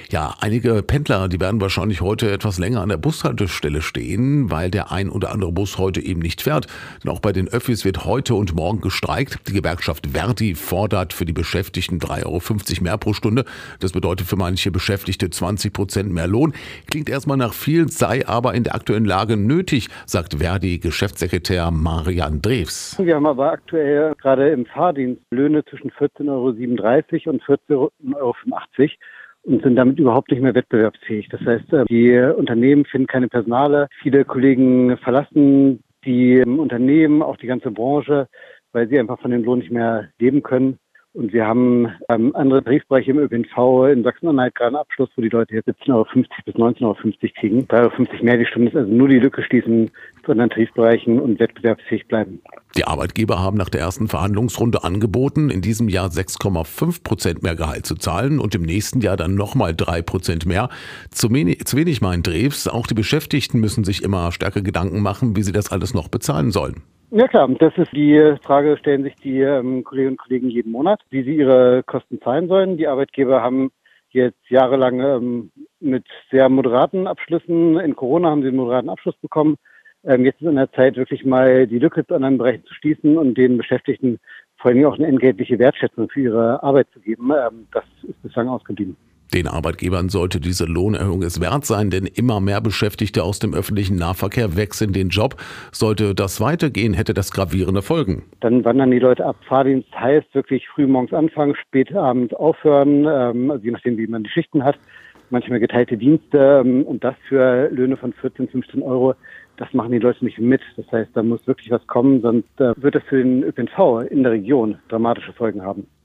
Ja, einige Pendler, die werden wahrscheinlich heute etwas länger an der Bushaltestelle stehen, weil der ein oder andere Bus heute eben nicht fährt. Denn auch bei den Öffis wird heute und morgen gestreikt. Die Gewerkschaft Verdi fordert für die Beschäftigten 3,50 € mehr pro Stunde. Das bedeutet für manche Beschäftigte 20% mehr Lohn. Klingt erstmal nach viel, sei aber in der aktuellen Lage nötig, sagt Verdi-Geschäftssekretär Marian Drews. Wir haben aber aktuell gerade im Fahrdienst Löhne zwischen 14,37 € und 14,85 € und sind damit überhaupt nicht mehr wettbewerbsfähig. Das heißt, die Unternehmen finden keine Personale. Viele Kollegen verlassen die Unternehmen, auch die ganze Branche, weil sie einfach von dem Lohn nicht mehr leben können. Und wir haben andere Tarifbereiche im ÖPNV in Sachsen-Anhalt gerade einen Abschluss, wo die Leute jetzt 17,50 € bis 19,50 € kriegen. 3,50 € mehr die Stunde ist also nur die Lücke schließen zu anderen Tarifbereichen und wettbewerbsfähig bleiben. Die Arbeitgeber haben nach der ersten Verhandlungsrunde angeboten, in diesem Jahr 6,5% mehr Gehalt zu zahlen und im nächsten Jahr dann nochmal 3% mehr. Zu wenig meint Drews, auch die Beschäftigten müssen sich immer stärker Gedanken machen, wie sie das alles noch bezahlen sollen. Ja klar, das ist die Frage, stellen sich die Kolleginnen und Kollegen jeden Monat, wie sie ihre Kosten zahlen sollen. Die Arbeitgeber haben jetzt jahrelang mit sehr moderaten Abschlüssen, in Corona haben sie einen moderaten Abschluss bekommen. Jetzt ist an der Zeit, wirklich mal die Lücke zu anderen Bereichen zu schließen und den Beschäftigten vor allem auch eine entgeltliche Wertschätzung für ihre Arbeit zu geben. Das ist bislang ausgeblieben. Den Arbeitgebern sollte diese Lohnerhöhung es wert sein, denn immer mehr Beschäftigte aus dem öffentlichen Nahverkehr wechseln den Job. Sollte das weitergehen, hätte das gravierende Folgen. Dann wandern die Leute ab. Fahrdienst heißt wirklich früh morgens anfangen, spät abends aufhören, also je nachdem, wie man die Schichten hat. Manchmal geteilte Dienste und das für Löhne von 14, 15 €. Das machen die Leute nicht mit. Das heißt, da muss wirklich was kommen, sonst wird das für den ÖPNV in der Region dramatische Folgen haben.